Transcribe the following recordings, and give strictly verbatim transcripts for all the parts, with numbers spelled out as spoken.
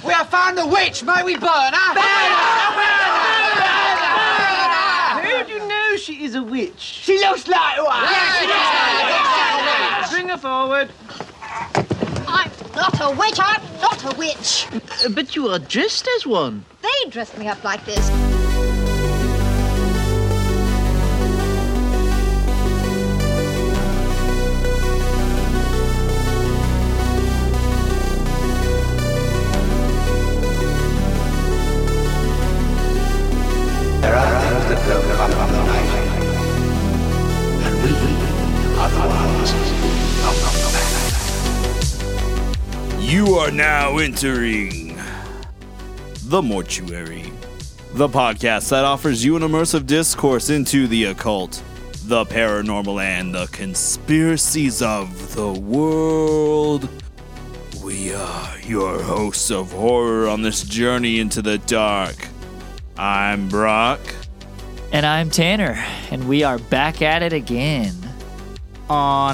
We have found the witch. May we burn her? Burn her! How do you know she is a witch? She looks like one. Yeah, she looks like one. Bring her forward. I'm not a witch. I'm not a witch. Uh, but you are dressed as one. They dressed me up like this. There are things that don't come from the night. And we are the ones of the night. You are now entering The Mortuary, the podcast that offers you an immersive discourse into the occult, the paranormal, and the conspiracies of the world. We are your hosts of horror on this journey into the dark. I'm Brock. And I'm Tanner, and we are back at it again. On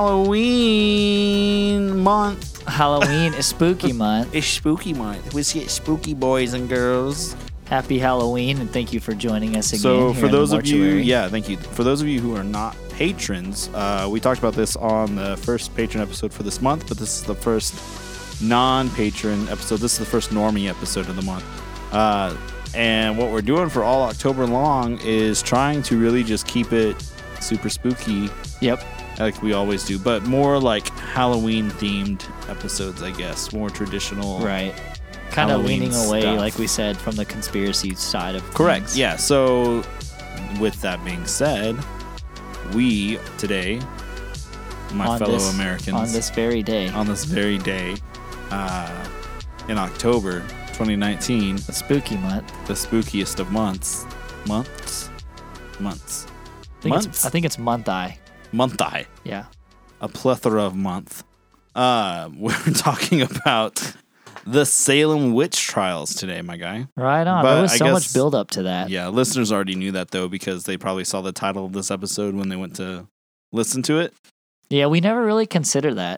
Halloween month. Halloween is spooky month. It's spooky month. We get spooky boys and girls. Happy Halloween, and thank you for joining us again. So here for in the those of you, mortuary. yeah, thank you. For those of you who are not patrons, uh, we talked about this on the first patron episode for this month, but this is the first non-patron episode. This is the first normie episode of the month. Uh, and what we're doing for all October long is trying to really just keep it super spooky. Yep. Like we always do, but more like Halloween themed episodes, I guess. More traditional. Right. Kind of Halloween leaning away, stuff. like we said, from the conspiracy side of Correct. things. Yeah. So, with that being said, we today, my On fellow this- Americans, On this very day. on this very day, uh, in October twenty nineteen, the spooky month. the spookiest of months, months, months, I think, months, it's, I think it's month eye. month eye, Yeah. a plethora of month. Uh, we're talking about the Salem witch trials today, my guy. Right on. But There was I so guess- much build up to that. Yeah, listeners already knew that though because they probably saw the title of this episode when they went to listen to it. Yeah, we never really consider that.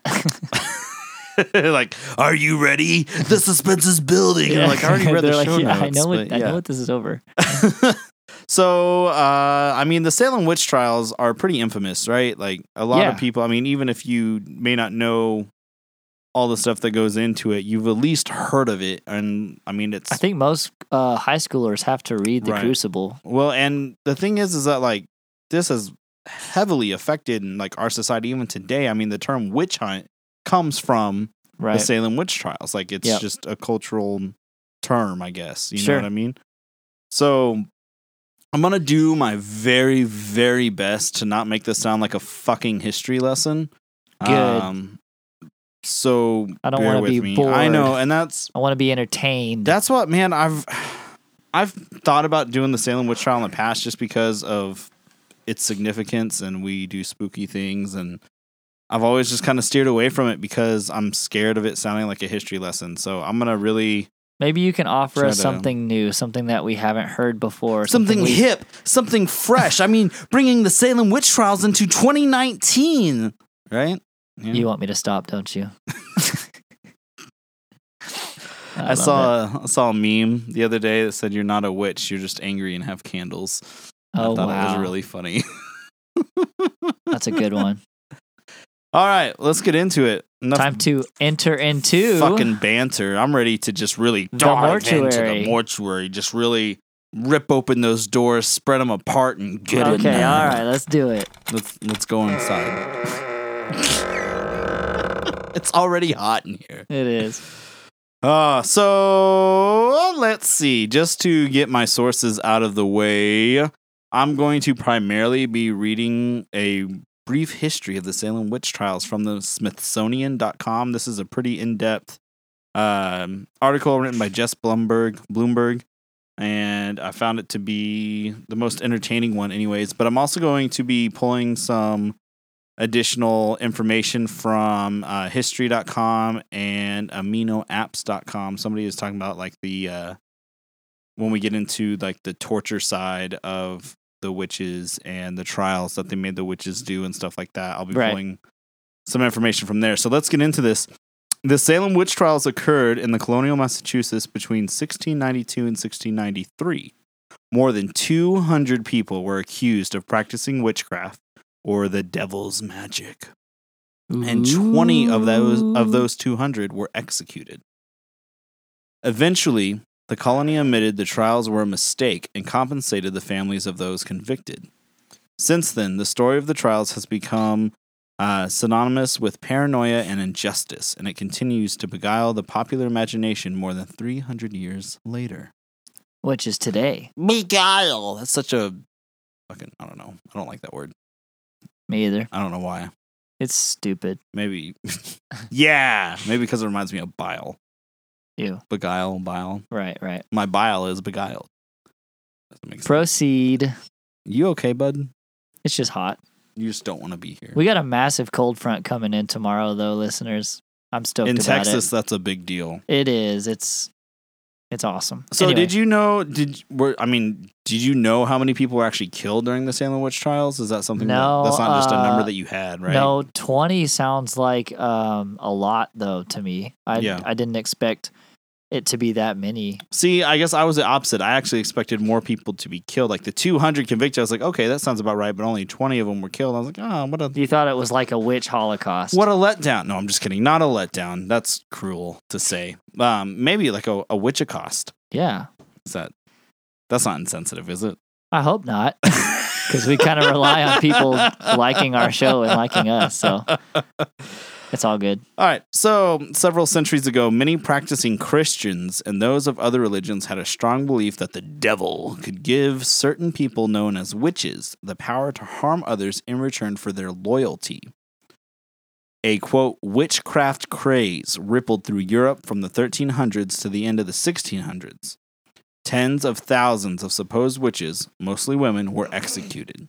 Like, are you ready? The suspense is building. And I'm like, I already read They're the like, show yeah, notes. I know what but I yeah. know what this is over. So, uh, I mean, the Salem witch trials are pretty infamous, right? Like, a lot Yeah. of people, I mean, even if you may not know all the stuff that goes into it, you've at least heard of it. And, I mean, it's... I think most uh, high schoolers have to read The Right. Crucible. Well, and the thing is, is that, like, this has heavily affected, like, our society even today. I mean, the term witch hunt comes from Right. the Salem witch trials. Like, it's Yep. just a cultural term, I guess. You Sure. know what I mean? So, I'm going to do my very, very best to not make this sound like a fucking history lesson. Good. Um, so, I don't bear wanna with be me. bored. I know, and that's I want to be entertained. that's what, man, I've I've thought about doing the Salem witch trial in the past just because of its significance, and we do spooky things, and I've always just kind of steered away from it because I'm scared of it sounding like a history lesson. So I'm gonna really Maybe you can offer Try us to- something new, something that we haven't heard before. something we- hip, something fresh. I mean, bringing the Salem witch trials into twenty nineteen, right? Yeah. You want me to stop, don't you? I, love saw it. a, I saw a meme the other day that said, "You're not a witch. You're just angry and have candles." Oh, I thought it wow. was really funny. That's a good one. All right, let's get into it. Enough Time to enter into fucking banter. I'm ready to just really The dive into mortuary. the mortuary. Just really rip open those doors, spread them apart, and get in Okay, there. all right, let's do it. Let's let's go inside. It's already hot in here. It is. Uh, so let's see. Just to get my sources out of the way, I'm going to primarily be reading a brief history of the Salem witch trials from the Smithsonian dot com. This is a pretty in-depth um, article written by Jess Blumberg, Bloomberg, and I found it to be the most entertaining one anyways. But I'm also going to be pulling some additional information from uh, history dot com and amino apps dot com. Somebody is talking about like the uh, when we get into like the torture side of the witches and the trials that they made the witches do and stuff like that. I'll be Right. pulling some information from there. So let's get into this. The Salem witch trials occurred in the colonial Massachusetts between sixteen ninety-two and sixteen ninety-three. More than two hundred people were accused of practicing witchcraft or the devil's magic. And twenty of those of those two hundred were executed. Eventually, the colony admitted the trials were a mistake and compensated the families of those convicted. Since then, the story of the trials has become uh, synonymous with paranoia and injustice, and it continues to beguile the popular imagination more than three hundred years later. Which is today. Beguile! That's such a fucking, I don't know. I don't like that word. Me either. I don't know why. It's stupid. Maybe. Yeah. Maybe because it reminds me of bile. You. Beguile, bile. Right, right. My bile is beguiled. Doesn't make sense. Proceed. You okay, bud? It's just hot. You just don't want to be here. We got a massive cold front coming in tomorrow, though, listeners. I'm stoked In about Texas, it. that's a big deal. It is. It's it's awesome. So Anyway. did you know, did were I mean, did you know how many people were actually killed during the Salem witch trials? Is that something No, that, that's not just a number uh, that you had, right? No, twenty sounds like um, a lot, though, to me. I, Yeah. I didn't expect it to be that many. See, I guess I was the opposite. I actually expected more people to be killed. Like the two hundred convicted, I was like, okay, that sounds about right, but only twenty of them were killed. I was like, oh, what a You thought it was like a witch holocaust. what a letdown. No, I'm just kidding. Not a letdown. That's cruel to say. Um, maybe like a, a witchacost. Yeah. Is that that's not insensitive, is it? I hope not. Because we kind of rely on people liking our show and liking us. So it's all good. All right. So, several centuries ago, many practicing Christians and those of other religions had a strong belief that the devil could give certain people known as witches the power to harm others in return for their loyalty. A, quote, witchcraft craze rippled through Europe from the thirteen hundreds to the end of the sixteen hundreds. Tens of thousands of supposed witches, mostly women, were executed.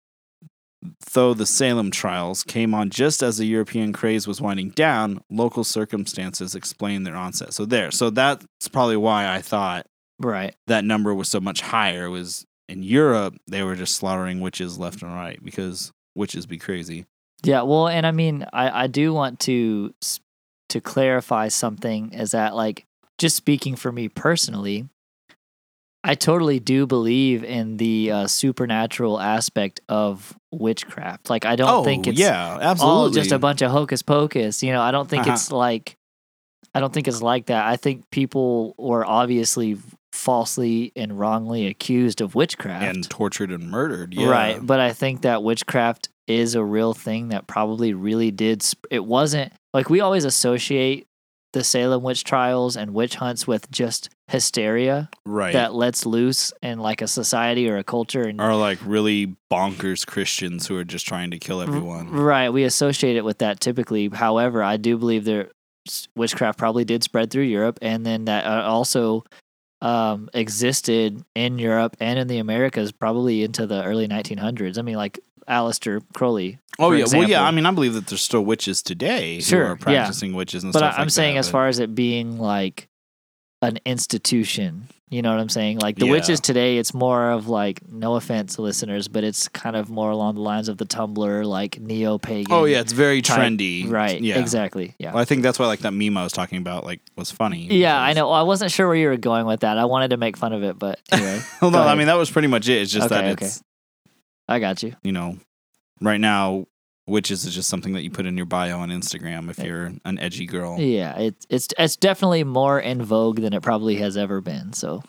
Though the Salem trials came on just as the European craze was winding down, local circumstances explained their onset. So there. So that's probably why I thought Right. that number was so much higher. Was in Europe, they were just slaughtering witches left and right because witches be crazy. Yeah, well, and I mean, I, I do want to s- to clarify something is that, like, just speaking for me personally, I totally do believe in the uh, supernatural aspect of witchcraft. Like, I don't oh, think it's yeah, all absolutely. just a bunch of hocus pocus. You know, I don't think Uh-huh. it's like, I don't think it's like that. I think people were obviously falsely and wrongly accused of witchcraft. and tortured and murdered. Yeah. Right, but I think that witchcraft is a real thing that probably really did. Sp- it wasn't like we always associate the Salem witch trials and witch hunts with just hysteria Right. that lets loose in like a society or a culture. And Are like really bonkers Christians who are just trying to kill everyone. right, we associate it with that typically. However, I do believe there s- witchcraft probably did spread through Europe, and then that uh, also um, existed in Europe and in the Americas probably into the early nineteen hundreds. I mean, like Aleister Crowley. Oh for yeah, well yeah. example. I mean, I believe that there's still witches today Sure, who are yeah. practicing witches and But stuff I, I'm like saying that, as but- far as it being like an institution, you know what I'm saying? Like the Yeah. witches today, it's more of like, no offense, listeners, but it's kind of more along the lines of the Tumblr, like neo-pagan. Oh yeah, it's very type- trendy. Right. Yeah. Exactly. Yeah. Well, I think that's why like that meme I was talking about like was funny. Yeah, I because- know. Well, I wasn't sure where you were going with that. I wanted to make fun of it, but anyway. Well, Go no, I ahead. mean that was pretty much it. It's just Okay, that okay. it's I got you. you know, right now witches is just something that you put in your bio on Instagram if you're an edgy girl. Yeah, it, it's it's definitely more in vogue than it probably has ever been. So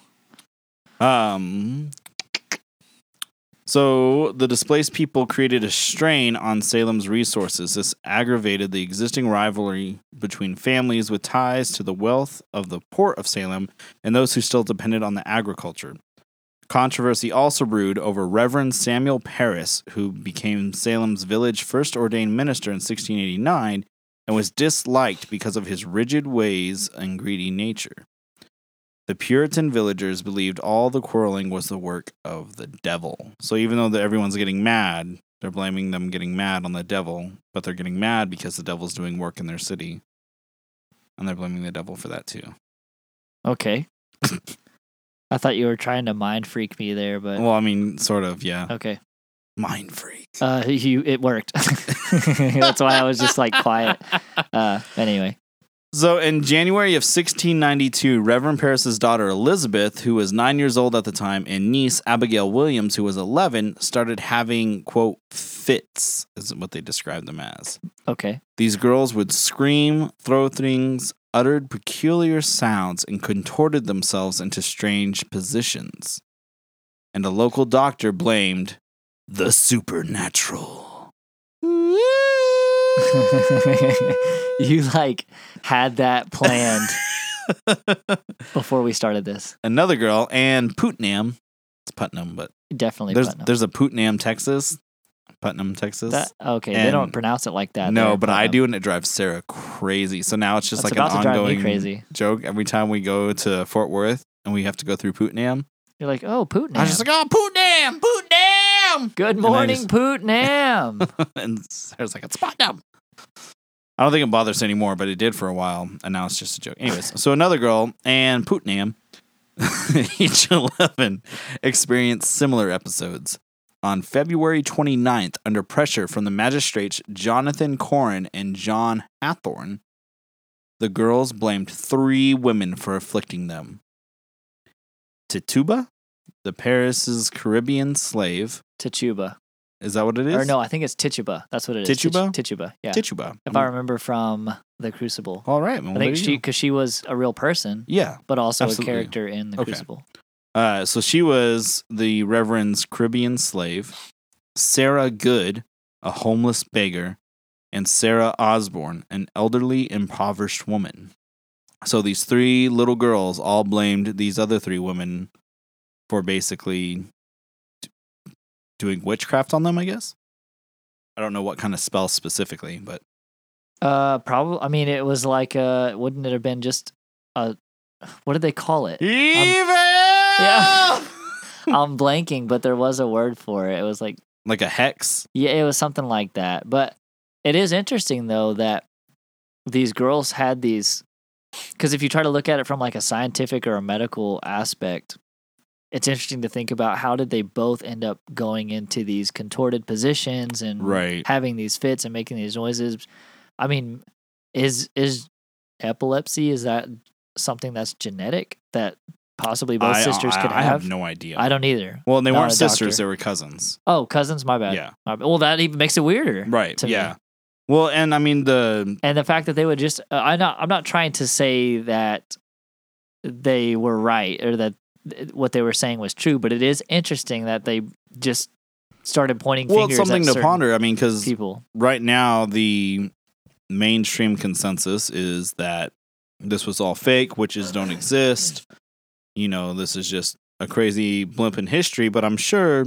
Um. So the displaced people created a strain on Salem's resources. This aggravated the existing rivalry between families with ties to the wealth of the port of Salem and those who still depended on the agriculture. Controversy also brewed over Reverend Samuel Parris, who became Salem's village first ordained minister in sixteen eighty-nine and was disliked because of his rigid ways and greedy nature. The Puritan villagers believed all the quarreling was the work of the devil. So even though the, everyone's getting mad, they're blaming them getting mad on the devil, but they're getting mad because the devil's doing work in their city. And they're blaming the devil for that too. okay. I thought you were trying to mind freak me there, but Well, I mean, sort of, yeah. okay. Mind freak. Uh, you it worked. That's why I was just like quiet. Uh, anyway, So in January of sixteen ninety-two, Reverend Paris's daughter Elizabeth, who was nine years old at the time, and niece Abigail Williams, who was eleven, started having, quote, fits, is what they described them as. Okay. These girls would scream, throw things, uttered peculiar sounds, and contorted themselves into strange positions. And a local doctor blamed the supernatural. You like had that planned before we started this. Another girl, Ann Putnam. It's Putnam, but Definitely there's Putnam. there's a Putnam, Texas. Putnam, Texas. That, okay, they And- don't pronounce it like that. No, there, but I um, do, and it drives Sarah crazy. So now it's just It's like an about to drive me ongoing crazy. joke every time we go to Fort Worth and we have to go through Putnam. You're like, oh, Putnam. I was just like, oh, Putnam, Putnam. Good And I morning, just- Putnam. And Sarah's like, it's Putnam. I don't think it bothers us anymore, but it did for a while, and now it's just a joke. Anyways, so another girl, Ann Putnam, age eleven, experienced similar episodes. On February twenty-ninth, under pressure from the magistrates Jonathan Corrin and John Hathorne, the girls blamed three women for afflicting them. Tituba, the Paris's Caribbean slave. Tituba. Is that what it is? Or no, I think it's Tituba. That's what it is. Tituba? Tich- Tituba, yeah. Tituba. If I remember from The Crucible. All right. Well, I there think you she, go. because she was a real person, Yeah. but also Absolutely. a character in The Okay. Crucible. Uh, so she was the Reverend's Caribbean slave, Sarah Good, a homeless beggar, and Sarah Osborne, an elderly, impoverished woman. So these three little girls all blamed these other three women for basically d- doing witchcraft on them, I guess. I don't know what kind of spell specifically, but Uh, probably. I mean, it was like, uh, wouldn't it have been just a, what did they call it? evil. Yeah. I'm blanking, but there was a word for it. It was like, Like a hex. yeah, it was something like that. But it is interesting though that these girls had these, because if you try to look at it from like a scientific or a medical aspect, it's interesting to think about how did they both end up going into these contorted positions and Right. having these fits and making these noises. I mean, is is epilepsy, is that something that's genetic that possibly both I, sisters I, could I have? have no idea. I don't either. well, and they Not weren't a sisters; doctor. they were cousins. Oh, cousins, my bad. Yeah. My bad. Well, that even makes it weirder. Right. to me. Yeah. Well, and I mean the And the fact that they would just uh, I'm not I'm not trying to say that they were right or that th- what they were saying was true, but it is interesting that they just started pointing well, fingers it's something at to certain ponder. I mean, because people. right now the mainstream consensus is that this was all fake, witches don't exist. You know, this is just a crazy blimp in history. But I'm sure,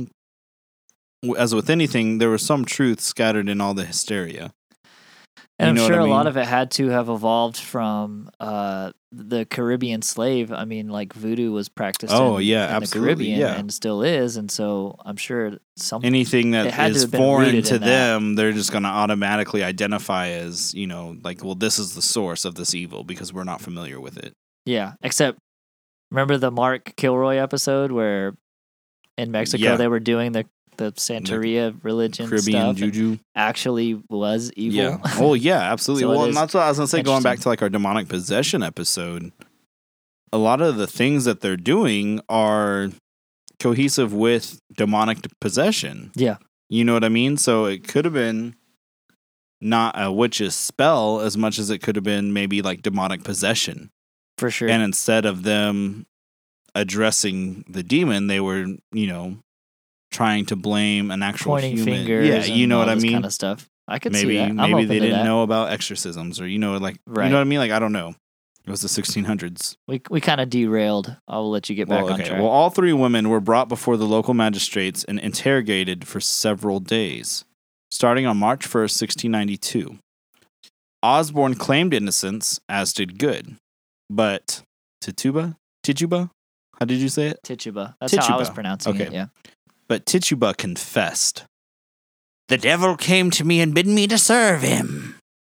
w- as with anything, there was some truth scattered in all the hysteria. And You know I'm what sure I a lot mean? of it had to have evolved from uh, the Caribbean slave. I mean, like voodoo was practiced Oh, in, yeah, in absolutely, the Caribbean yeah. and still is. And so I'm sure some Anything It that had to is have been foreign rooted to in that. them, they're just going to automatically identify as, you know, like, well, this is the source of this evil because we're not familiar with it. Yeah, except remember the Mark Kilroy episode where in Mexico Yeah. they were doing the the Santeria religion Caribbean stuff and juju. actually was evil. Yeah. Oh, yeah, absolutely. So it well, and is that's what I was going to say, going back interesting. to like our demonic possession episode. A lot of the things that they're doing are cohesive with demonic possession. Yeah. You know what I mean? So it could have been not a witch's spell as much as it could have been maybe like demonic possession. For sure. And instead of them addressing the demon, they were, you know, trying to blame an actual Pointing human. fingers. Yeah, you and know all what I this mean? Kind of stuff. I could maybe see that. I'm maybe open they to didn't that. know about exorcisms, or you know, like Right. you know what I mean? Like I don't know. It was the sixteen hundreds. We we kind of derailed. I'll let you get back Well, on okay. track. Well, all three women were brought before the local magistrates and interrogated for several days, starting on March first, sixteen ninety-two. Osborne claimed innocence, as did Good, but Tituba, Tituba, how did you say it? Tituba. That's how I was Tituba. pronouncing Okay. it. Yeah. But Tituba confessed. The devil came to me and bid me to serve him.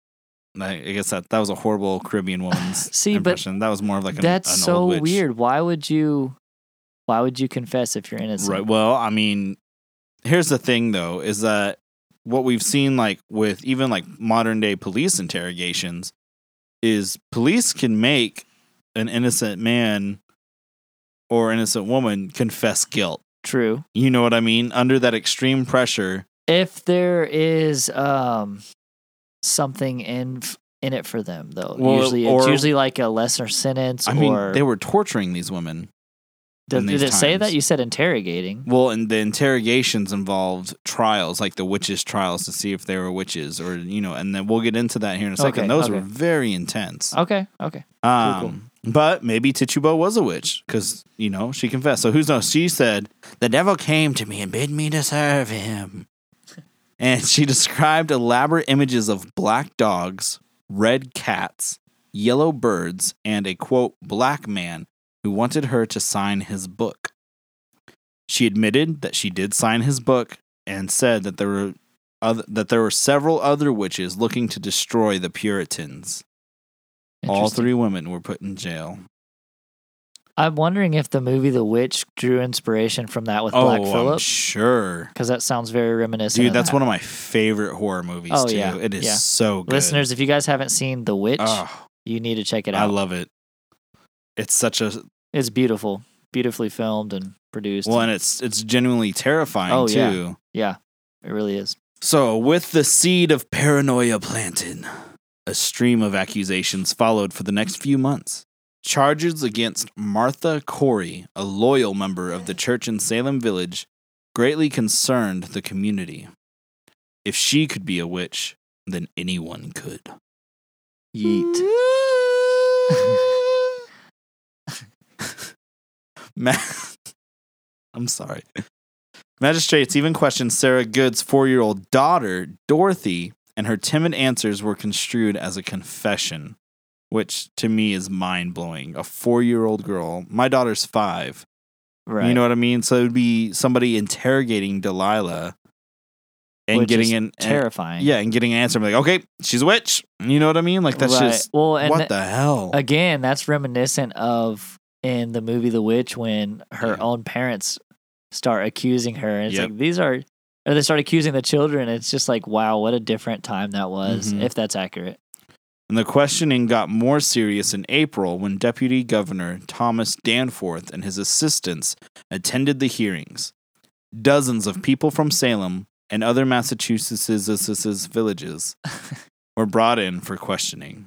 I I guess that, that was a horrible Caribbean woman's See, but impression. That was more of like an, That's an so old witch. weird. Why would you? Why would you confess if you're innocent? Right. Well, I mean, here's the thing, though, is that what we've seen, like with even like modern day police interrogations, is police can make an innocent man or innocent woman confess guilt. True. You know what I mean? Under that extreme pressure. If there is um something in in it for them, though, Well, usually or- it's usually like a lesser sentence. I mean, or they were torturing these women. did, in did these it say that? times. You said interrogating. Well, and the interrogations involved trials, like the witches' trials, to see if they were witches, or you know. And then we'll get into that here in a second. Okay, Those okay. were very intense. Okay. Okay. Um, cool. But maybe Tituba was a witch because, you know, she confessed. So who's knows? She said, the devil came to me and bid me to serve him. And she described elaborate images of black dogs, red cats, yellow birds, and a, quote, black man who wanted her to sign his book. She admitted that she did sign his book and said that there were other, that there were several other witches looking to destroy the Puritans. All Interesting. three women were put in jail. I'm wondering if the movie The Witch drew inspiration from that with Black oh, I'm Phillip, sure. because that sounds very reminiscent. Dude, of that's that. one of my favorite horror movies, Oh, too. yeah, It is yeah. so good. Listeners, if you guys haven't seen The Witch, oh, you need to check it I out. love it. It's such a... It's beautiful, beautifully filmed and produced. Well, and it's it's genuinely terrifying, Oh, yeah. too. yeah, it really is. So, with the seed of paranoia planted, a stream of accusations followed for the next few months. Charges against Martha Corey, a loyal member of the church in Salem Village, greatly concerned the community. If she could be a witch, then anyone could. Yeet. Ma- I'm sorry. Magistrates even questioned Sarah Good's four-year-old daughter, Dorothy, and her timid answers were construed as a confession, which to me is mind-blowing. A four-year-old girl. My daughter's five. Right. You know what I mean? So it would be somebody interrogating Delilah and Which getting is an terrifying. yeah, and getting an answer. I'm like, okay, she's a witch. You know what I mean? Like that's Right. just well, and what th- the hell? again, that's reminiscent of in the movie The Witch when her Yeah. own parents start accusing her. And it's Yep. like these are, or they start accusing the children. It's just like, wow, what a different time that was, Mhm. if that's accurate. And the questioning got more serious in April when Deputy Governor Thomas Danforth and his assistants attended the hearings. Dozens of people from Salem and other Massachusetts villages were brought in for questioning.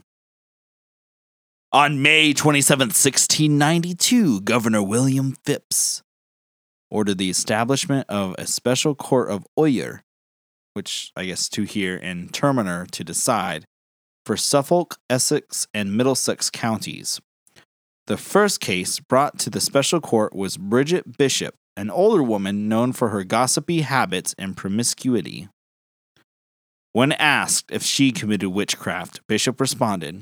On May twenty-seventh, sixteen ninety-two, Governor William Phipps ordered the establishment of a special court of oyer, which I guess to hear, and terminer to decide, for Suffolk, Essex, and Middlesex counties. The first case brought to the special court was Bridget Bishop, an older woman known for her gossipy habits and promiscuity. When asked if she committed witchcraft, Bishop responded,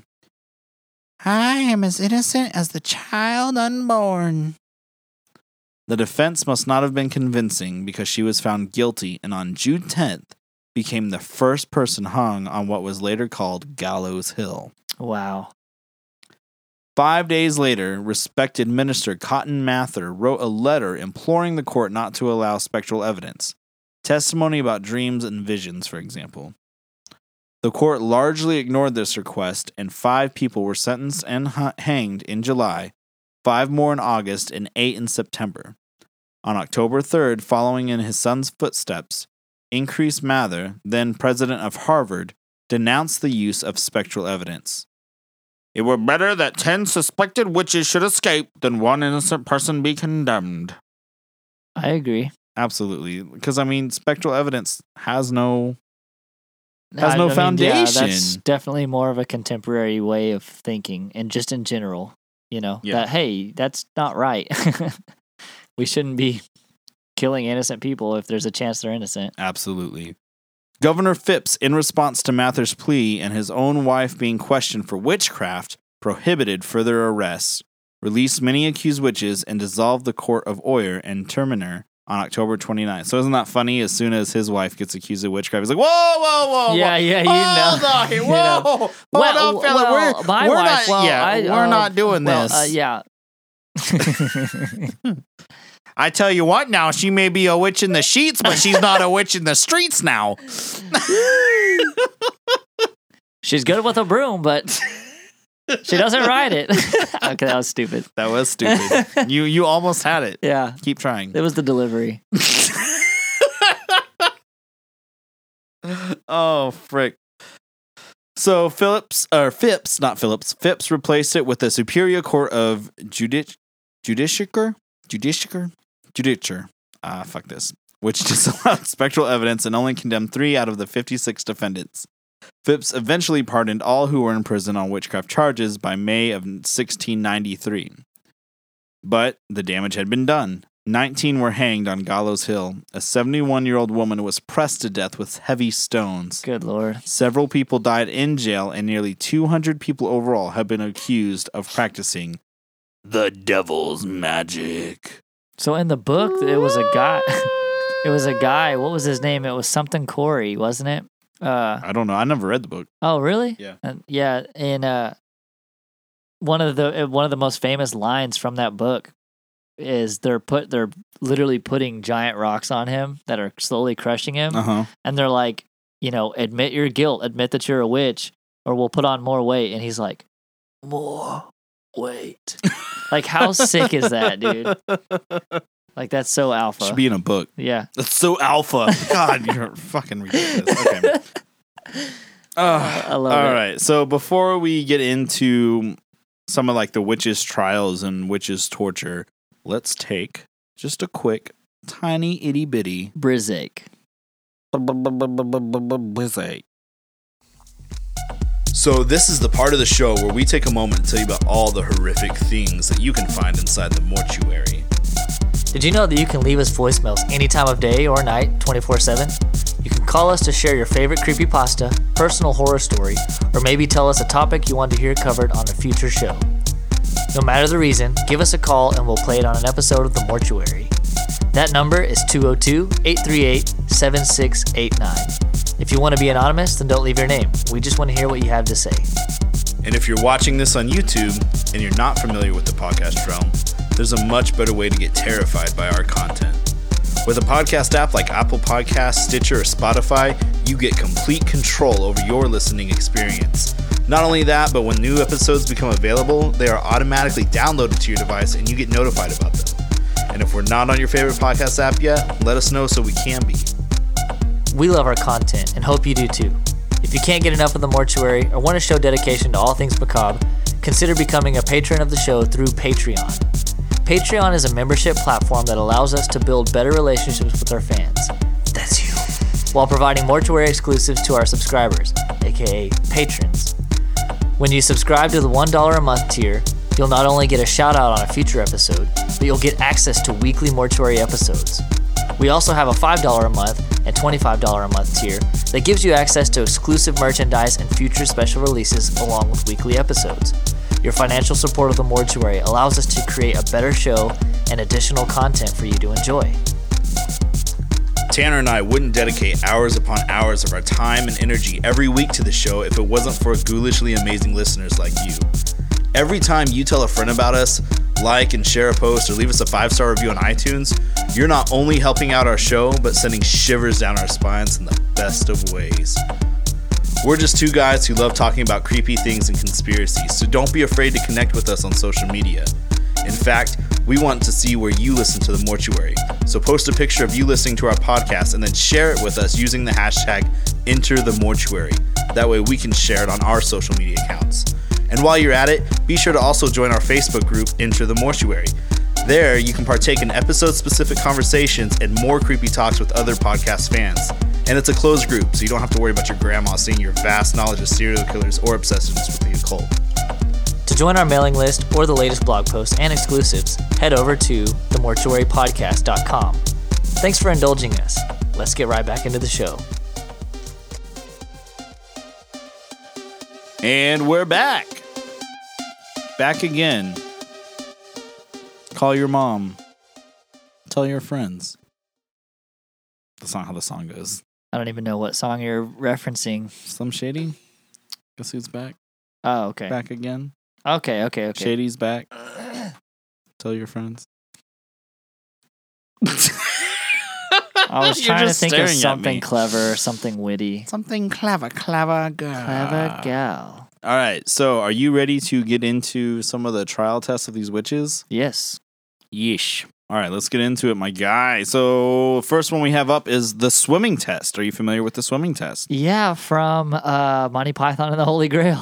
I am as innocent as the child unborn. The defense must not have been convincing because she was found guilty and on June tenth became the first person hung on what was later called Gallows Hill. Wow. Five days later, respected minister Cotton Mather wrote a letter imploring the court not to allow spectral evidence, testimony about dreams and visions, for example. The court largely ignored this request, and five people were sentenced and hu- hanged in July, five more in August, and eight in September. On October third, following in his son's footsteps, Increase Mather, then president of Harvard, denounced the use of spectral evidence. It were better that ten suspected witches should escape than one innocent person be condemned. I agree. Absolutely. Because, I mean, spectral evidence has no... Has I- no I mean, foundation. yeah, that's definitely more of a contemporary way of thinking, and just in general, you know, Yeah. that hey, that's not right. We shouldn't be killing innocent people if there's a chance they're innocent. Absolutely. Governor Phipps, in response to Mather's plea and his own wife being questioned for witchcraft, prohibited further arrests, released many accused witches, and dissolved the court of oyer and terminer on October twenty-ninth. So isn't that funny? As soon as his wife gets accused of witchcraft, he's like, whoa, whoa, whoa. Yeah, whoa. yeah, you Hold know. on, You whoa. know. Hold Well, on, fella. well, we're my we're wife, not, well, yeah, I, we're uh, not doing well, this. Uh, yeah. I tell you what now, she may be a witch in the sheets, but she's not a witch in the streets now. She's good with a broom, but She doesn't write it. Okay, that was stupid. That was stupid. you you almost had it. Yeah. Keep trying. It was the delivery. Oh, frick. So Phillips, or Phipps, not Phillips, Phipps replaced it with the Superior Court of Judic, Judiciature? Judiciature? Judicature. Ah, fuck this. Which disallowed spectral evidence and only condemned three out of the fifty-six defendants. Phipps eventually pardoned all who were in prison on witchcraft charges by May of sixteen ninety-three. But the damage had been done. nineteen were hanged on Gallows Hill. A seventy-one-year-old woman was pressed to death with heavy stones. Good Lord. Several people died in jail, and nearly two hundred people overall have been accused of practicing the devil's magic. So in the book, it was a guy. It was a guy. What was his name? It was something Corey, wasn't it? Uh, I don't know. I never read the book. oh, really? Yeah. Uh, yeah. And uh, one of the uh, one of the most famous lines from that book is they're put they're literally putting giant rocks on him that are slowly crushing him, Uh-huh. and they're like, you know, admit your guilt, admit that you're a witch, or we'll put on more weight. And he's like, more weight. Like, how sick is that, dude? Like, that's so alpha. Should be in a book. Yeah. That's so alpha. God, you're fucking ridiculous. Okay. Uh, I love all it. right. So before we get into some of like the witches' trials and witches' torture, let's take just a quick, tiny, itty bitty Brizzake. So this is the part of the show where we take a moment to tell you about all the horrific things that you can find inside the mortuary. Did you know that you can leave us voicemails any time of day or night, twenty-four seven? You can call us to share your favorite creepypasta, personal horror story, or maybe tell us a topic you want to hear covered on a future show. No matter the reason, give us a call and we'll play it on an episode of The Mortuary. That number is two oh two, eight three eight, seven six eight nine. If you want to be anonymous, then don't leave your name. We just want to hear what you have to say. And if you're watching this on YouTube and you're not familiar with the podcast realm, there's a much better way to get terrified by our content. With a podcast app like Apple Podcasts, Stitcher, or Spotify, you get complete control over your listening experience. Not only that, but when new episodes become available, they are automatically downloaded to your device and you get notified about them. And if we're not on your favorite podcast app yet, let us know so we can be. We love our content and hope you do too. If you can't get enough of The Mortuary or want to show dedication to all things macabre, consider becoming a patron of the show through Patreon. Patreon is a membership platform that allows us to build better relationships with our fans. That's you. While providing mortuary exclusives to our subscribers, aka patrons. When you subscribe to the one dollar a month tier, you'll not only get a shout out on a future episode, but you'll get access to weekly mortuary episodes. We also have a five dollars a month and twenty-five dollars a month tier that gives you access to exclusive merchandise and future special releases along with weekly episodes. Your financial support of The Mortuary allows us to create a better show and additional content for you to enjoy. Tanner and I wouldn't dedicate hours upon hours of our time and energy every week to the show if it wasn't for ghoulishly amazing listeners like you. Every time you tell a friend about us, like and share a post, or leave us a five-star review on iTunes, you're not only helping out our show, but sending shivers down our spines in the best of ways. We're just two guys who love talking about creepy things and conspiracies, so don't be afraid to connect with us on social media. In fact, we want to see where you listen to The Mortuary, so post a picture of you listening to our podcast and then share it with us using the hashtag EnterTheMortuary. That way we can share it on our social media accounts. And while you're at it, be sure to also join our Facebook group, Enter the Mortuary. There, you can partake in episode-specific conversations and more creepy talks with other podcast fans. And it's a closed group, so you don't have to worry about your grandma seeing your vast knowledge of serial killers or obsessions with the occult. To join our mailing list or the latest blog posts and exclusives, head over to the mortuary podcast dot com. Thanks for indulging us. Let's get right back into the show. And we're back. Back again. Call your mom. Tell your friends. That's not how the song goes. I don't even know what song you're referencing. Slim Shady? Guess who's back? Oh, okay. Back again. Okay, okay, okay. Shady's back. Tell your friends. I was You're trying to just think of staring at something me. clever, something witty. Something clever, clever girl. Clever gal. All right. So, are you ready to get into some of the trial tests of these witches? Yes. Yeesh. All right, let's get into it, my guy. So, first one we have up is the swimming test. Are you familiar with the swimming test? Yeah, from uh, Monty Python and the Holy Grail.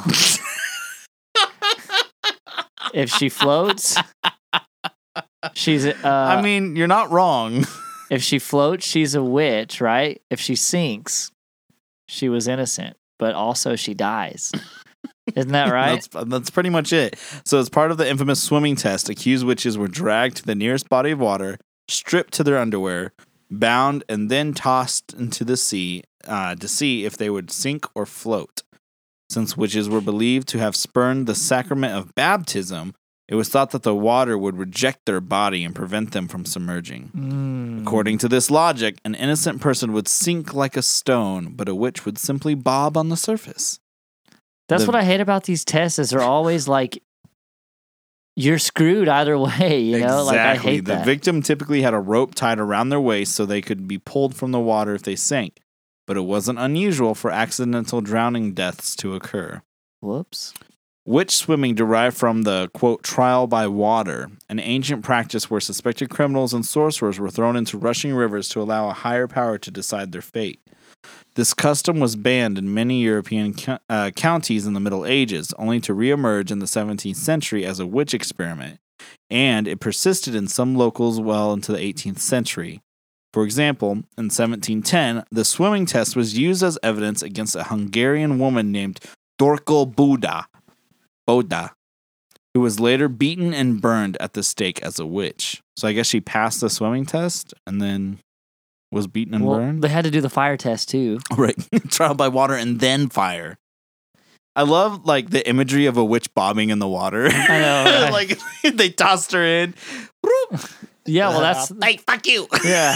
If she floats, she's. Uh, I mean, you're not wrong. If she floats, she's a witch, right? If she sinks, she was innocent, but also she dies. Isn't that right? that's, that's pretty much it. So, as part of the infamous swimming test, accused witches were dragged to the nearest body of water, stripped to their underwear, bound, and then tossed into the sea uh, to see if they would sink or float. Since witches were believed to have spurned the sacrament of baptism, it was thought that the water would reject their body and prevent them from submerging. Mm. According to this logic, an innocent person would sink like a stone, but a witch would simply bob on the surface. That's The- what I hate about these tests is they're always like, you're screwed either way, you know? Exactly. Like, I hate the that. victim typically had a rope tied around their waist so they could be pulled from the water if they sank, but it wasn't unusual for accidental drowning deaths to occur. Whoops. Witch swimming derived from the, quote, trial by water, an ancient practice where suspected criminals and sorcerers were thrown into rushing rivers to allow a higher power to decide their fate. This custom was banned in many European co- uh, counties in the Middle Ages, only to reemerge in the seventeenth century as a witch experiment, and it persisted in some locals well into the eighteenth century. For example, in seventeen ten, the swimming test was used as evidence against a Hungarian woman named Dorko Buda, Boda, who was later beaten and burned at the stake as a witch. So I guess she passed the swimming test and then was beaten and Well, burned? they had to do the fire test too. Right. Trial by water and then fire. I love like the imagery of a witch bobbing in the water. I know, right? Like they tossed her in. Yeah, well, that's Hey, fuck you. yeah.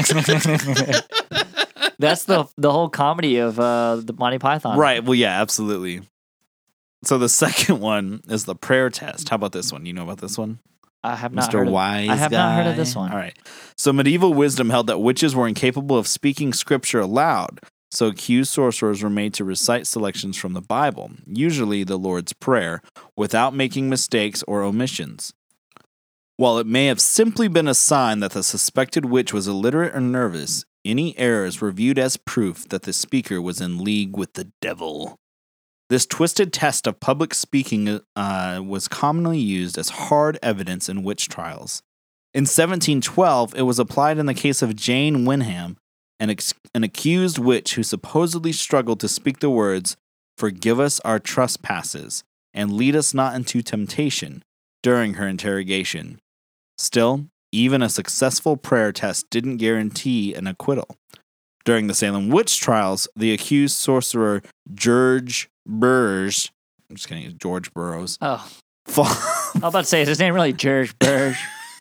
That's the the whole comedy of uh, the Monty Python. Right. Well, yeah, absolutely. So the second one is the prayer test. How about this one? You know about this one? I have not Mister heard of, Wise I have not heard of Guy? this one. All right. So medieval wisdom held that witches were incapable of speaking scripture aloud. So accused sorcerers were made to recite selections from the Bible, usually the Lord's Prayer, without making mistakes or omissions. While it may have simply been a sign that the suspected witch was illiterate or nervous, any errors were viewed as proof that the speaker was in league with the devil. This twisted test of public speaking uh, was commonly used as hard evidence in witch trials. In seventeen twelve, it was applied in the case of Jane Wenham, an, ex- an accused witch who supposedly struggled to speak the words, "Forgive us our trespasses, and lead us not into temptation," during her interrogation. Still, even a successful prayer test didn't guarantee an acquittal. During the Salem witch trials, the accused sorcerer George Burge, I'm just kidding, George Burroughs, Oh, fall- I was about to say, is his name really George Burge?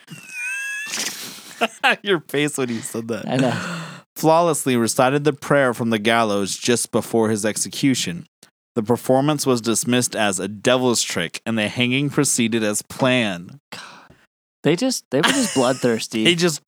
your face when you said that. I know. Flawlessly recited the prayer from the gallows just before his execution. The performance was dismissed as a devil's trick, and the hanging proceeded as planned. They just they were just bloodthirsty. He just.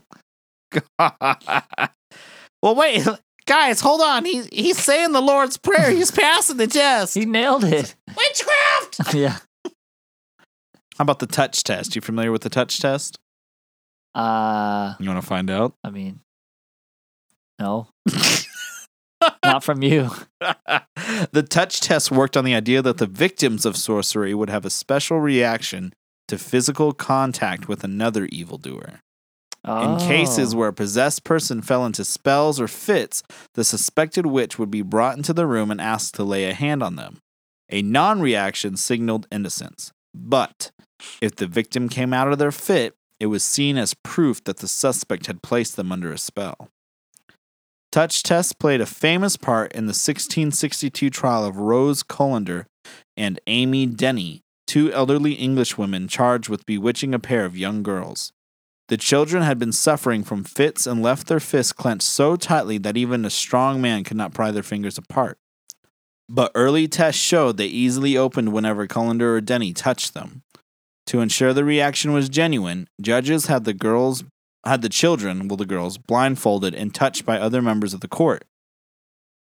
Well, wait, guys, hold on. He's he's saying the Lord's Prayer. He's passing the test. He nailed it. Witchcraft. Yeah. How about the touch test? You familiar with the touch test? Uh, You want to find out? I mean, no, not from you. The touch test worked on the idea that the victims of sorcery would have a special reaction to physical contact with another evildoer. Oh. In cases where a possessed person fell into spells or fits, the suspected witch would be brought into the room and asked to lay a hand on them. A non-reaction signaled innocence. But if the victim came out of their fit, it was seen as proof that the suspect had placed them under a spell. Touch tests played a famous part in the sixteen sixty-two trial of Rose Colander and Amy Denny, two elderly Englishwomen charged with bewitching a pair of young girls. The children had been suffering from fits and left their fists clenched so tightly that even a strong man could not pry their fingers apart. But early tests showed they easily opened whenever Colander or Denny touched them. To ensure the reaction was genuine, judges had the girls had the children, well the girls, blindfolded and touched by other members of the court.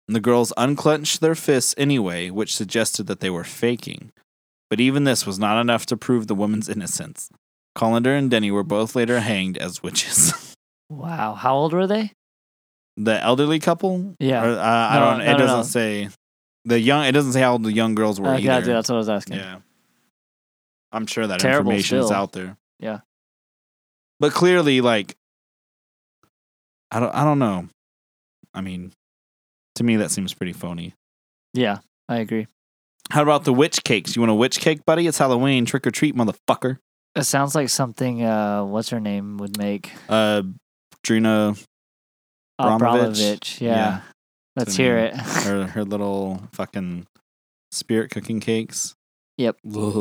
The girls unclenched their fists anyway, which suggested that they were faking. But even this was not enough to prove the woman's innocence. Colander and Denny were both later hanged as witches. Wow. How old were they? The elderly couple? Yeah. Or, uh, I No, don't. no, It no, doesn't no. say the young. It doesn't say how old the young girls were Okay, either. that's what I was asking. Yeah. I'm sure that Terrible information is still. out there. Yeah. But clearly, like, I don't. I don't know. I mean, to me, that seems pretty phony. Yeah, I agree. How about the witch cakes? You want a witch cake, buddy? It's Halloween. Trick or treat, motherfucker. It sounds like something, uh, what's her name, would make. Uh, Drina, Uh, Abramovich? Abramovich, yeah. Yeah. Let's her hear name. it. her her little fucking spirit cooking cakes. Yep.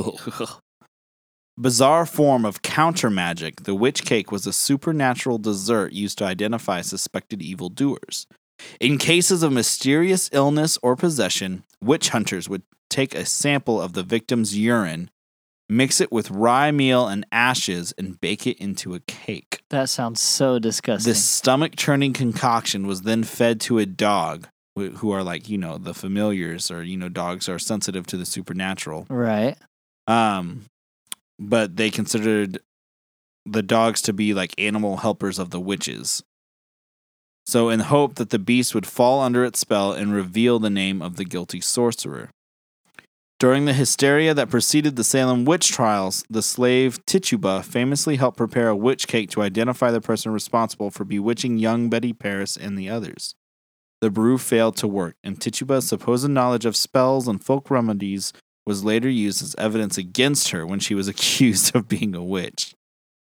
Bizarre form of counter magic, the witch cake was a supernatural dessert used to identify suspected evildoers. In cases of mysterious illness or possession, witch hunters would take a sample of the victim's urine, mix it with rye meal and ashes, and bake it into a cake. That sounds so disgusting. This stomach-churning concoction was then fed to a dog, wh- who are like, you know, the familiars, or, you know, dogs are sensitive to the supernatural. Right. Um, but they considered the dogs to be like animal helpers of the witches. So in hope that the beast would fall under its spell and reveal the name of the guilty sorcerer. During the hysteria that preceded the Salem witch trials, the slave Tituba famously helped prepare a witch cake to identify the person responsible for bewitching young Betty Paris and the others. The brew failed to work, and Tituba's supposed knowledge of spells and folk remedies was later used as evidence against her when she was accused of being a witch.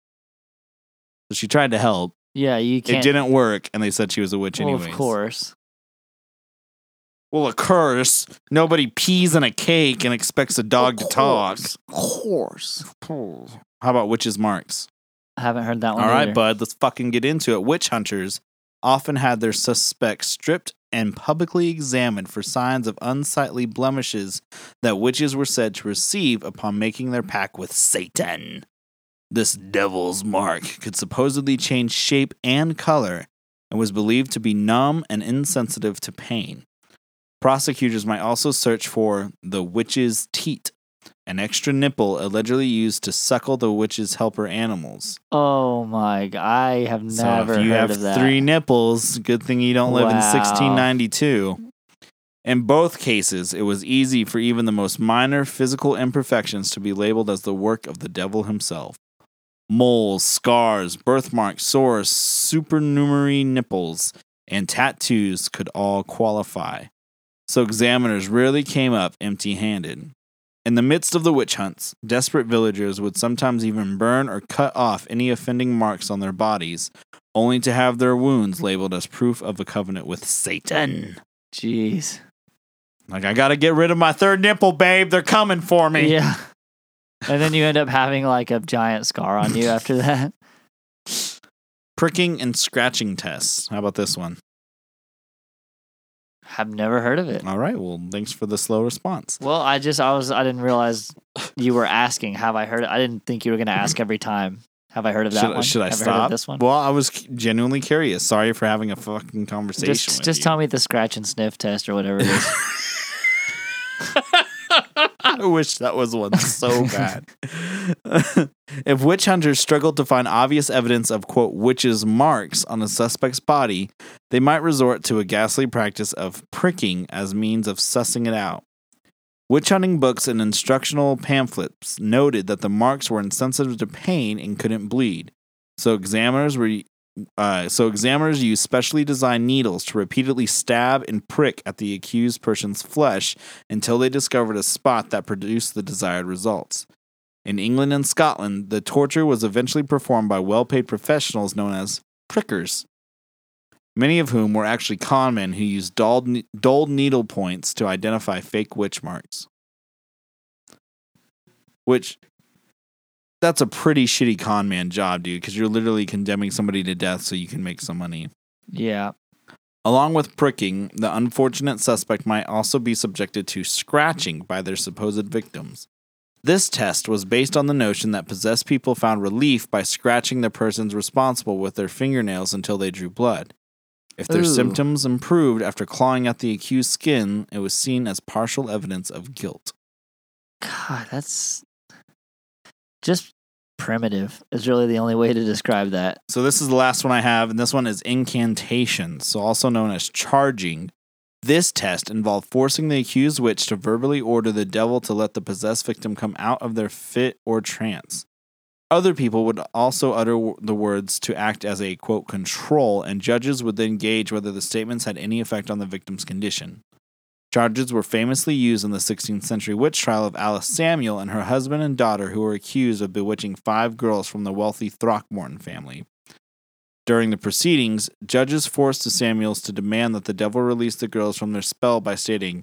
So she tried to help. Yeah, you can't. It didn't work, and they said she was a witch well, anyways. of course. Well, of course. Nobody pees in a cake and expects a dog to talk. Of course. How about witches' marks? I haven't heard that one All right, either. bud, let's fucking get into it. Witch hunters often had their suspects stripped and publicly examined for signs of unsightly blemishes that witches were said to receive upon making their pact with Satan. This devil's mark could supposedly change shape and color and was believed to be numb and insensitive to pain. Prosecutors might also search for the witch's teat, an extra nipple allegedly used to suckle the witch's helper animals. Oh my god, I have never so if you heard have of that. three nipples, good thing you don't live in Wow. sixteen ninety-two. In both cases, it was easy for even the most minor physical imperfections to be labeled as the work of the devil himself. Moles, scars, birthmarks, sores, supernumerary nipples, and tattoos could all qualify. So examiners rarely came up empty-handed. In the midst of the witch hunts, desperate villagers would sometimes even burn or cut off any offending marks on their bodies, only to have their wounds labeled as proof of a covenant with Satan. Jeez. Like, I gotta get rid of my third nipple, babe. They're coming for me. Yeah. And then you end up having like a giant scar on you after that. Pricking and scratching tests. How about this one? I've never heard of it. All right. Well, thanks for the slow response. Well, I just I was I didn't realize you were asking. Have I heard it? I didn't think you were going to ask every time. Have I heard of that Should, one? should I Have heard of stop? this one? Well, I was genuinely curious. Sorry for having a fucking conversation just with just you. tell me the scratch and sniff test or whatever it is. I wish that was one so bad. If witch hunters struggled to find obvious evidence of, quote, witches' marks on a suspect's body, they might resort to a ghastly practice of pricking as means of sussing it out. Witch hunting books and instructional pamphlets noted that the marks were insensitive to pain and couldn't bleed. So examiners were uh, so examiners used specially designed needles to repeatedly stab and prick at the accused person's flesh until they discovered a spot that produced the desired results. In England and Scotland, the torture was eventually performed by well-paid professionals known as prickers, many of whom were actually con men who used dulled, dulled needle points to identify fake witch marks. Which, that's a pretty shitty con man job, dude, because you're literally condemning somebody to death so you can make some money. Yeah. Along with pricking, the unfortunate suspect might also be subjected to scratching by their supposed victims. This test was based on the notion that possessed people found relief by scratching the persons responsible with their fingernails until they drew blood. If their Ooh. symptoms improved after clawing at the accused's skin, it was seen as partial evidence of guilt. God, that's just primitive is really the only way to describe that. So this is the last one I have, and this one is incantation, so also known as charging. This test involved forcing the accused witch to verbally order the devil to let the possessed victim come out of their fit or trance. Other people would also utter the words to act as a, quote, control, and judges would then gauge whether the statements had any effect on the victim's condition. Charges were famously used in the sixteenth century witch trial of Alice Samuel and her husband and daughter, who were accused of bewitching five girls from the wealthy Throckmorton family. During the proceedings, judges forced the Samuels to demand that the devil release the girls from their spell by stating,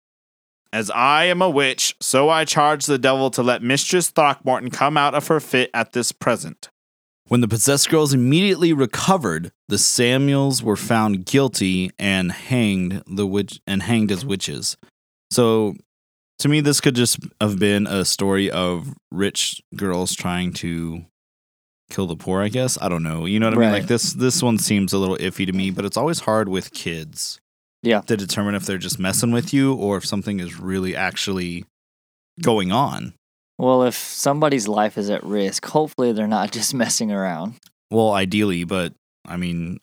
"As I am a witch, so I charge the devil to let Mistress Throckmorton come out of her fit at this present." When the possessed girls immediately recovered, the Samuels were found guilty and hanged the witch and hanged as witches. So, to me, this could just have been a story of rich girls trying to kill the poor, I guess. I don't know. You know what I mean? Right. Like this this one seems a little iffy to me, but it's always hard with kids. Yeah. To determine if they're just messing with you or if something is really actually going on. Well, if somebody's life is at risk, hopefully they're not just messing around. Well, ideally, but I mean,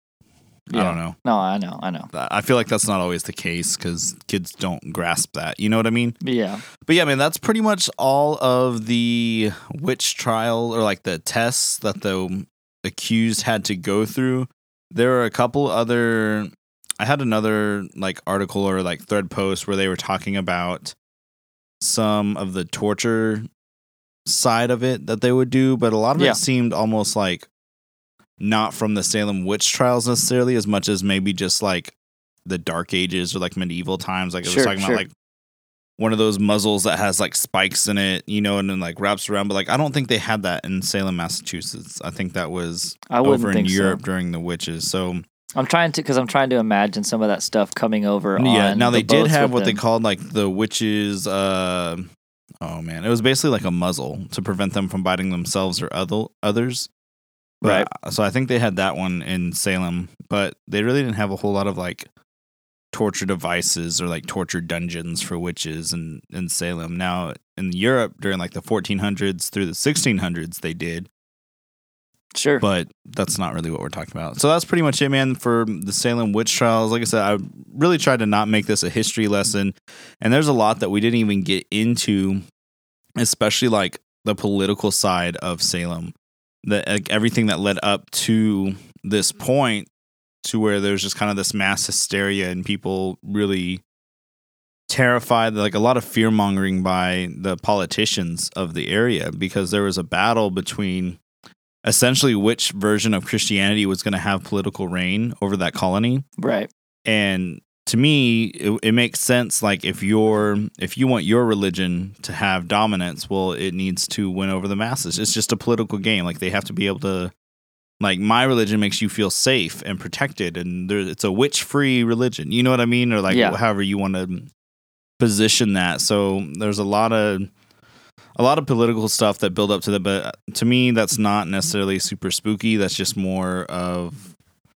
I Yeah. don't know. No, I know, I know. I feel like that's not always the case because kids don't grasp that. You know what I mean? Yeah. But yeah, man, that's pretty much all of the witch trial or like the tests that the accused had to go through. There are a couple other. I had another like article or like thread post where they were talking about some of the torture side of it that they would do, but a lot of Yeah. it seemed almost like not from the Salem witch trials necessarily as much as maybe just like the Dark Ages or like medieval times. Like it Sure, was talking sure. about like one of those muzzles that has like spikes in it, you know, and then like wraps around. But like I don't think they had that in Salem, Massachusetts. I think that was I wouldn't over in think so. Europe during the witches. So I'm trying to, because I'm trying to imagine some of that stuff coming over yeah, on now the they did boats have with what they them. called like the witches. Uh, oh man, it was basically like a muzzle to prevent them from biting themselves or other others. But, right. So I think they had that one in Salem, but they really didn't have a whole lot of like torture devices or like torture dungeons for witches in, in Salem. Now in Europe during like the fourteen hundreds through the sixteen hundreds, they did. Sure. But that's not really what we're talking about. So that's pretty much it, man, for the Salem witch trials. Like I said, I really tried to not make this a history lesson. And there's a lot that we didn't even get into, especially like the political side of Salem. The, like, everything that led up to this point to where there's just kind of this mass hysteria and people really terrified, like a lot of fear mongering by the politicians of the area because there was a battle between essentially which version of Christianity was going to have political reign over that colony. Right. And to me, it, it makes sense. Like if you're, if you want your religion to have dominance, well, it needs to win over the masses. It's just a political game. Like they have to be able to, like my religion makes you feel safe and protected, and there, it's a witch-free religion. You know what I mean? Or like Yeah. however you want to position that. So there's a lot of a lot of political stuff that build up to that, but to me, that's not necessarily super spooky. That's just more of,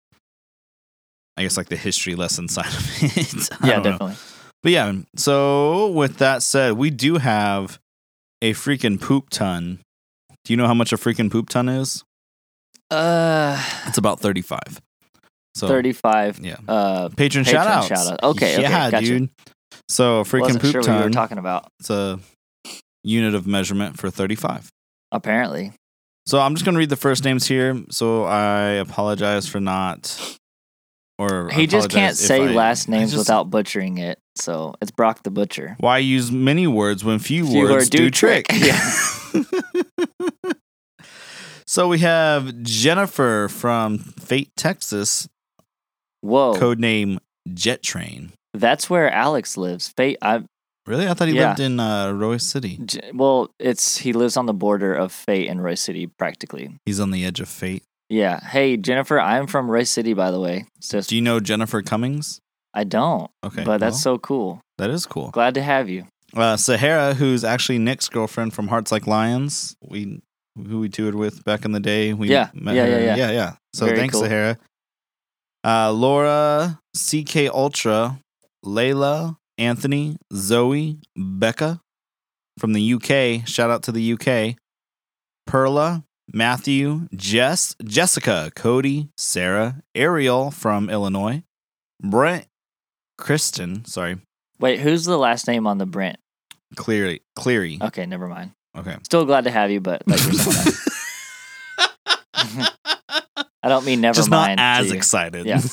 I guess, like the history lesson side of it. I Yeah, don't know. definitely. But yeah, so with that said, we do have a freaking poop ton. Do you know how much a freaking poop ton is? Uh, It's about thirty-five. So thirty-five. yeah. Uh, patron, patron shout outs. shout out. Okay, okay, yeah, gotcha. dude. So a freaking wasn't poop sure what you were ton. talking about. It's a unit of measurement for thirty-five. Apparently. So I'm just going to read the first names here. So I apologize for not, or He just can't apologize if say I- last I names just- without butchering it. So it's Brock the Butcher. Why use many words when few, Few words words do, do trick? trick. Yeah. So we have Jennifer from Fate, Texas, Whoa. codename Jet Train. That's where Alex lives. Fate. I. Really? I thought he Yeah. lived in uh, Royce City. J- Well, it's he lives on the border of Fate and Royce City, practically. He's on the edge of fate. Yeah. Hey, Jennifer, I'm from Royce City, by the way. It's just Do you know Jennifer Cummings? I don't. Okay, But that's well. so cool. That is cool. Glad to have you. Uh, Sahara, who's actually Nick's girlfriend from Hearts Like Lions, we who we toured with back in the day. We Yeah, met yeah, her. yeah, yeah. yeah, yeah. So Very thanks, cool. Sahara. Uh, Laura, C K Ultra, Layla, Anthony, Zoe, Becca from the U K. Shout out to the U K. Perla, Matthew, Jess, Jessica, Cody, Sarah, Ariel from Illinois, Brent, Kristen, sorry, Wait, who's the last name on the Brent? Cleary, Cleary. Okay, never mind. Okay. Still glad to have you, but like you're saying that. I don't mean never Just mind. not as to you. excited. Yeah.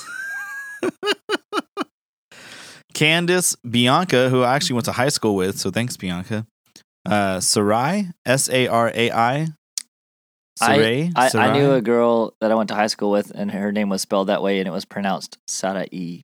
Candace, Bianca, who I actually went to high school with, so thanks, Bianca. Uh, Sarai, S A R A I. Sarai, I, I, I Sarai? knew a girl that I went to high school with, and her name was spelled that way, and it was pronounced Sarai.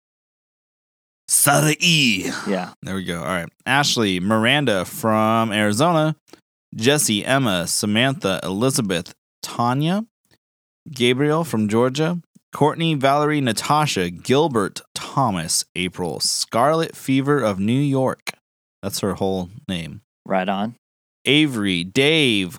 Sarai. Yeah. There we go. All right. Ashley, Miranda from Arizona. Jesse, Emma, Samantha, Elizabeth, Tanya, Gabriel from Georgia. Courtney, Valerie, Natasha, Gilbert, Thomas, April, Scarlet Fever of New York. That's her whole name. Right on. Avery, Dave,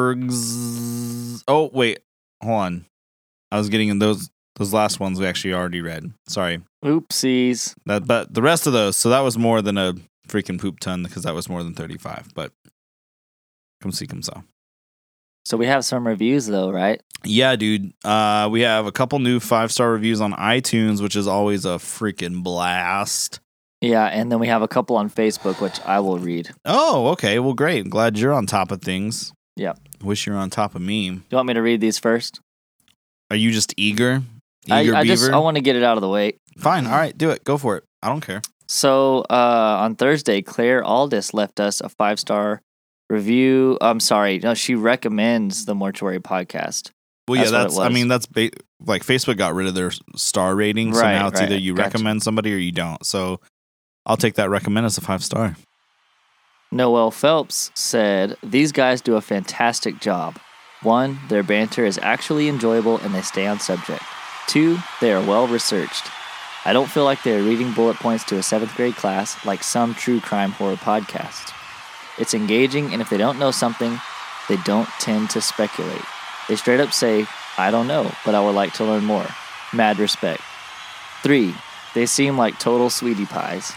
Kurgs. Oh, wait. Hold on. I was getting in those those last ones we actually already read. Sorry. Oopsies. That, but the rest of those, so that was more than a freaking poop ton because that was more than thirty-five. But come see, come saw. So we have some reviews, though, right? Yeah, dude. Uh, we have a couple new five-star reviews on iTunes, which is always a freaking blast. Yeah, and then we have a couple on Facebook, which I will read. Oh, okay. Well, great. Glad you're on top of things. Yep. Wish you were on top of me. Do you want me to read these first? Are you just eager? I, Eager I beaver? just I want to get it out of the way. Fine. All right. Do it. Go for it. I don't care. So uh, on Thursday, Claire Aldis left us a five-star review. I'm sorry. No, she recommends the Mortuary Podcast. Well, That's yeah, what it that's, I was. mean, that's ba- like Facebook got rid of their star rating. So Right, now it's right. either you Gotcha. recommend somebody or you don't. So I'll take that recommend as a five star. Noel Phelps said, "These guys do a fantastic job. One, their banter is actually enjoyable and they stay on subject. Two, they are well researched. I don't feel like they are reading bullet points to a seventh grade class like some true crime horror podcasts. It's engaging, and if they don't know something, they don't tend to speculate. They straight up say, I don't know, but I would like to learn more. Mad respect. Three, they seem like total sweetie pies.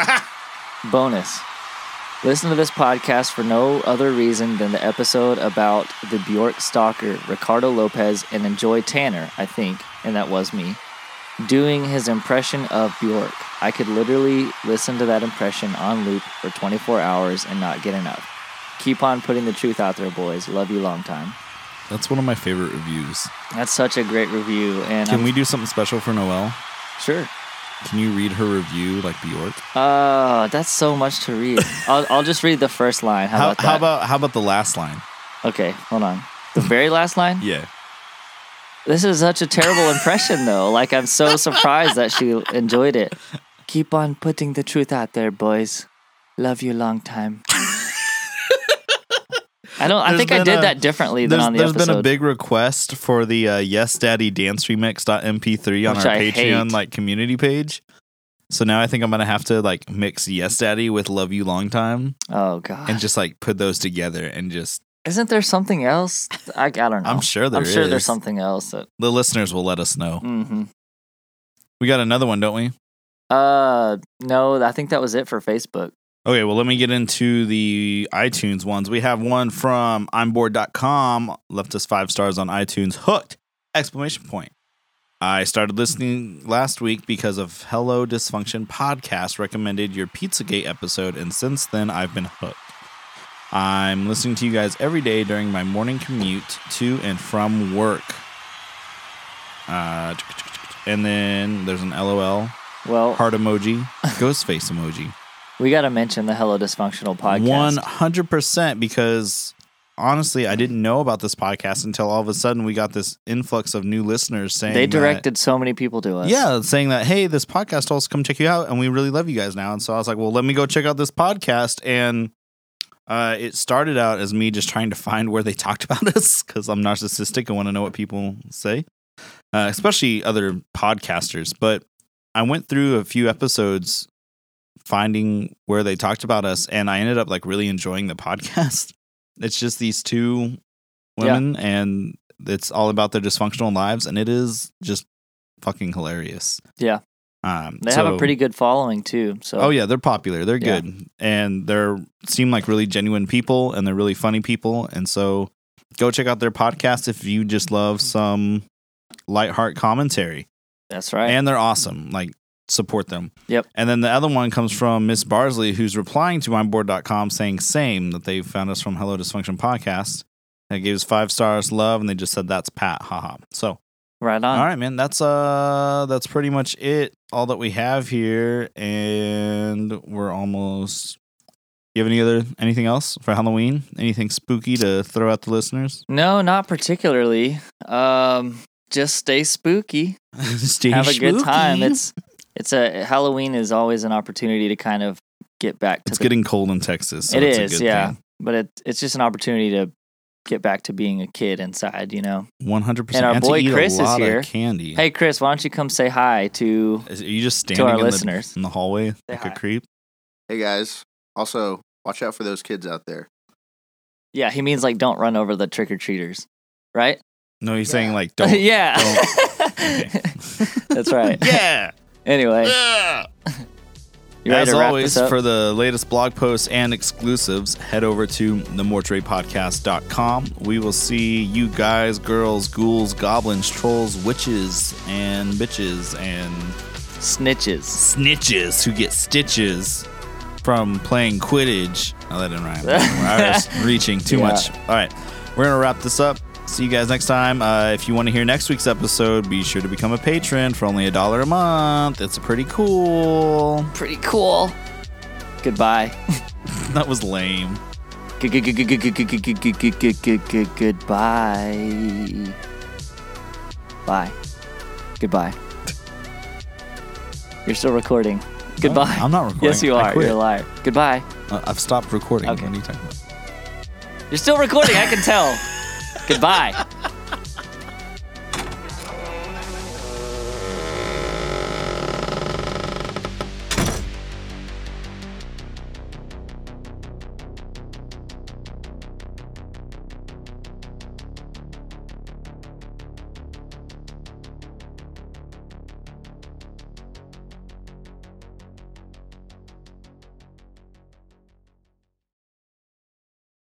Bonus. Listen to this podcast for no other reason than the episode about the Bjork stalker, Ricardo Lopez, and enjoy Tanner, I think, and that was me, doing his impression of Bjork. I could literally listen to that impression on loop for twenty-four hours and not get enough. Keep on putting the truth out there, boys. Love you long time." That's one of my favorite reviews. That's such a great review. And Can I'm- we do something special for Noelle? Sure. Can you read her review like Bjork? Uh, that's so much to read. I'll I'll just read the first line. How, How, about that? how about how about the last line? Okay, hold on. The very last line? Yeah. This is such a terrible impression, though. Like, I'm so surprised that she enjoyed it. Keep on putting the truth out there, boys. Love you long time. I don't. I There's think I been did a- that differently than There's, on the there's episode. been a big request for the uh, Yes Daddy Dance Remix M P three on Which our I Patreon hate. like community page. So now I think I'm gonna have to like mix Yes Daddy with Love You Long Time Oh god. and just like put those together and just Isn't there something else? I, I don't know. I'm sure there I'm sure there's is. something else that. the listeners will let us know. hmm We got another one, don't we? Uh, no. I think that was it for Facebook. Okay, well, let me get into the iTunes ones. We have one from I'm bored dot com, left us five stars on iTunes. Hooked! Exclamation point. I started listening last week because of Hello Dysfunction podcast recommended your Pizzagate episode, and since then I've been hooked. I'm listening to you guys every day during my morning commute to and from work. Uh, and then there's an LOL, Well, heart emoji, ghost face emoji. we got to mention the Hello Dysfunctional podcast. One hundred percent, because honestly, I didn't know about this podcast until all of a sudden we got this influx of new listeners saying They that- directed so many people to us. yeah, saying that hey, this podcast told us to come check you out, and we really love you guys now. And so I was like, well, let me go check out this podcast, and uh, it started out as me just trying to find where they talked about us because I'm narcissistic and want to know what people say, uh, especially other podcasters. But I went through a few episodes finding where they talked about us, and I ended up like really enjoying the podcast. It's just these two women, and it's all about their dysfunctional lives, and it is just fucking hilarious. Yeah. Um, They so, have a pretty good following too. So Oh yeah, they're popular. They're Yeah. good, and they're seem like really genuine people, and they're really funny people. And so, go check out their podcast if you just love some lightheart commentary. that's right. And they're awesome. Like, support them. Yep. And then the other one comes from Miss Barsley, who's replying to my board dot com saying same, that they found us from Hello Dysfunction Podcast. They gave us five stars love, and they just said that's Pat. Haha. So, right on. all right, man. That's uh that's pretty much it. All that we have here, and we're almost you have any other anything else for Halloween? Anything spooky to throw at the listeners? No, not particularly. Um, just stay spooky. Stay Have a good spooky. time. It's it's a Halloween is always an opportunity to kind of get back to It's the, getting cold in Texas. So it it's a is, good yeah. thing. But it it's just an opportunity to get back to being a kid inside, you know. One hundred percent. And our to boy eat Chris a is lot here. Of candy. Hey Chris, why don't you come say hi to Is- are you just standing our in, listeners. the, in the hallway like hi. a creep? Hey guys, also watch out for those kids out there. Yeah, he means like don't run over the trick or treaters. Right? No, he's saying like don't. yeah. Okay. That's right. Yeah. Anyway, Yeah. you ready As to wrap always, this up? for the latest blog posts and exclusives, head over to the mortuary podcast dot com. We will see you guys, girls, ghouls, goblins, trolls, witches, and bitches, and Snitches. snitches who get stitches from playing Quidditch. Oh, that didn't rhyme. I was reaching too Yeah. much. All right, we're going to wrap this up. See you guys next time. Uh, if you want to hear next week's episode, be sure to become a patron for only a dollar a month. It's pretty cool. Pretty cool. Goodbye. That was lame. Goodbye. Bye. Goodbye. You're still recording. Goodbye. I'm not recording. Yes, you I are. quit. You're a liar. Goodbye. Uh, I've stopped recording. Okay. What are you talking about? You're still recording. I can tell. Goodbye.